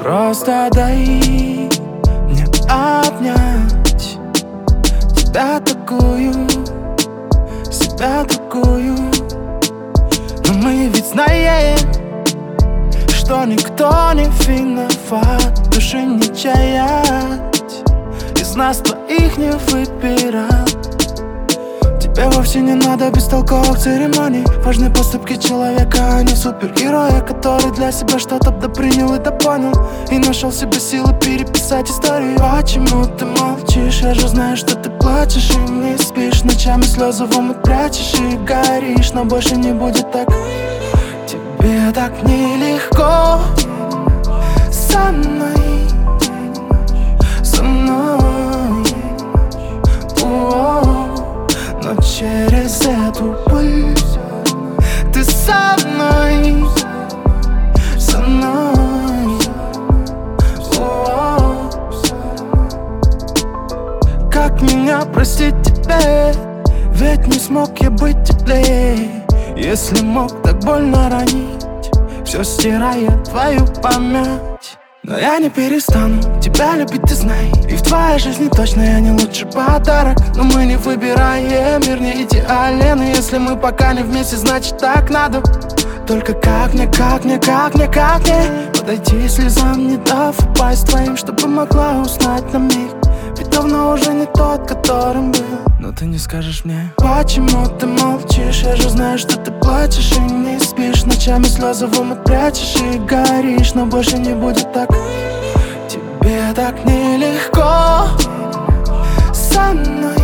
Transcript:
Просто дай мне обнять тебя такую, себя такую. Но мы ведь знаем, что никто не виноват, души не чаять, из нас двоих не выбирать. Тебе вовсе не надо бестолковых церемоний. Важны поступки человека, а не супергероя, который для себя что-то допринял и допонял, и нашел себе силы переписать историю. Почему ты молчишь? Я же знаю, что ты плачешь и не спишь. Ночами слезы в омут прячешь и горишь, но больше не будет так. Тебе так нелегко со мной, со мной. Но через эту боль ты со мной, со мной. Как меня простить тебе? Ведь не смог я быть теплее. Если мог так больно ранить, все стирает твою память. Но я не перестану тебя любить, ты знай. И в твоей жизни точно я не лучший подарок. Но мы не выбираем, мир не идеален. И если мы пока не вместе, значит так надо. Только как мне подойти слезам, не дав упасть твоим, чтобы могла уснуть на миг. Ведь давно уже не тот, которым был. Но ты не скажешь мне, почему ты молчишь? Я же знаю, что ты плачешь и не спишь. Ночами слезы в омут прячешь и горишь, но больше не будет так. Тебе так нелегко со мной,